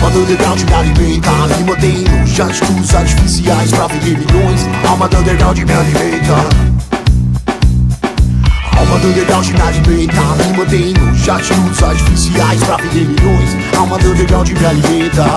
Alma do underground me alimenta, me mantém longe de atitudes artificiais pra vender milhões. Alma do underground me alimenta. Alma do underground me alimenta, me mantém longe de atitudes artificiais pra vender milhões. Alma do underground me alimenta.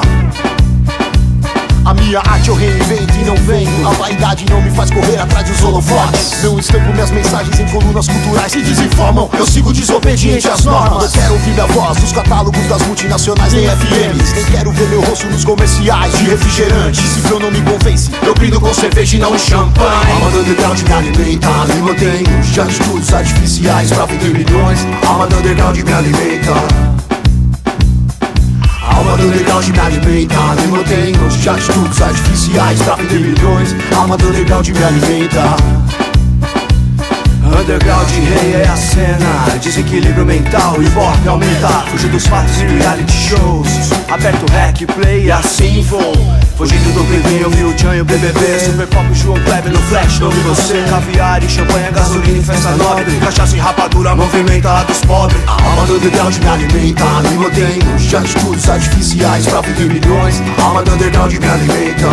A minha arte eu reinvento e não vendo. A vaidade não me faz correr atrás dos holofotes. Não estampo minhas mensagens em colunas culturais que desinformam. Eu sigo desobediente às normas. Não quero ouvir minha voz nos catálogos das multinacionais nem FMs. Nem quero ver meu rosto nos comerciais de refrigerante. Se eu não me convence, eu brindo com cerveja e não champanhe. Alma do underground me alimenta, me mantém longe de atitudes artificiais pra vender milhões. Alma do underground me alimenta. Alma do underground me alimenta, me mantém longe de atitudes artificiais pra vender milhões. Alma do underground me alimenta. Underground rei é a cena, desequilíbrio mental, ibope aumenta. Fujo dos fatos e reality shows. Aperto rec, play e assim vou. Fugindo do crime, eu vi o Tchan e o BBB. Super Pop, João Kleber no flash, não vi você. Caviar e champanhe, gasolina e festa nobre. Cachaça e rapadura, movimenta a dos pobres. Alma do underground me alimenta, me mantém longe de atitudes artificiais pra vender milhões. Alma do underground me alimenta.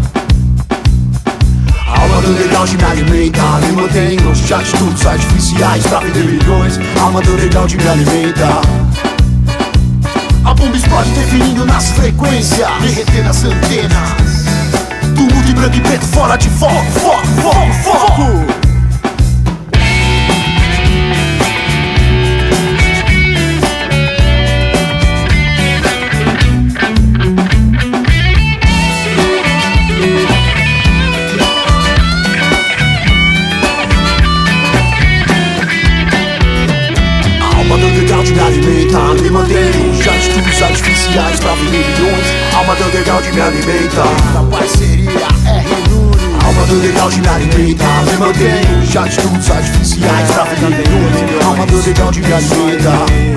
Alma do underground me alimenta, me mantém longe de atitudes artificiais pra vender milhões. Alma do underground me alimenta. A bomba explode definindo nas frequências, derretendo as antenas. Tumulto em branco e preto fora de foco, foco, foco, foco. Me alimenta, me mantém longe de atitudes artificiais pra vender milhões. Alma do underground me alimenta. Na parceria R-Nuno. Alma do underground me alimenta, me mantém longe de atitudes artificiais pra vender milhões. Alma do underground me alimenta.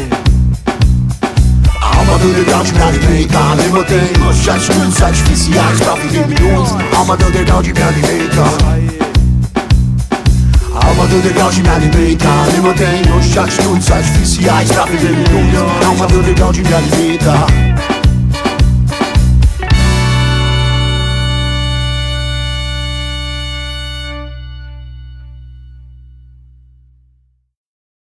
Alma do underground me alimenta, me mantém longe de atitudes artificiais pra vender milhões. Alma do underground me alimenta. Alma do underground me alimenta, me mantém longe de atitudes artificiais pra vender milhões. Alma do underground me alimenta.